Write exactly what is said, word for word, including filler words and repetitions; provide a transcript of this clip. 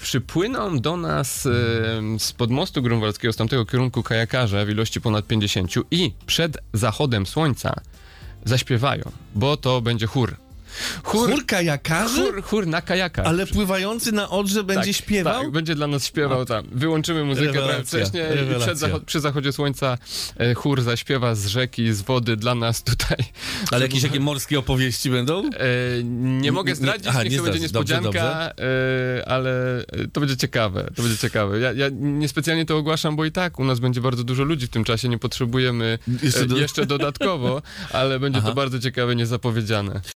przypłyną do nas e, spod mostu grunwaldzkiego, z tamtego kierunku kajakarze w ilości ponad pięćdziesięciu i przed zachodem słońca zaśpiewają, bo to będzie chór. Chór, chór kajakarzy? Chór, chór na kajakach. Ale pływający na Odrze będzie tak, śpiewał? Tak, będzie dla nas śpiewał tam. Wyłączymy muzykę trochę wcześniej i przed zachod- przy zachodzie słońca e, chór zaśpiewa z rzeki, z wody dla nas tutaj. Ale jakieś jakie morskie opowieści będą? E, nie mogę zdradzić, Aha, niech nie to będzie niespodzianka, dobrze, dobrze. E, ale to będzie ciekawe. To będzie ciekawe. Ja, ja niespecjalnie to ogłaszam, bo i tak u nas będzie bardzo dużo ludzi w tym czasie, nie potrzebujemy jeszcze, do... jeszcze dodatkowo, ale będzie Aha. to bardzo ciekawe, niezapowiedziane.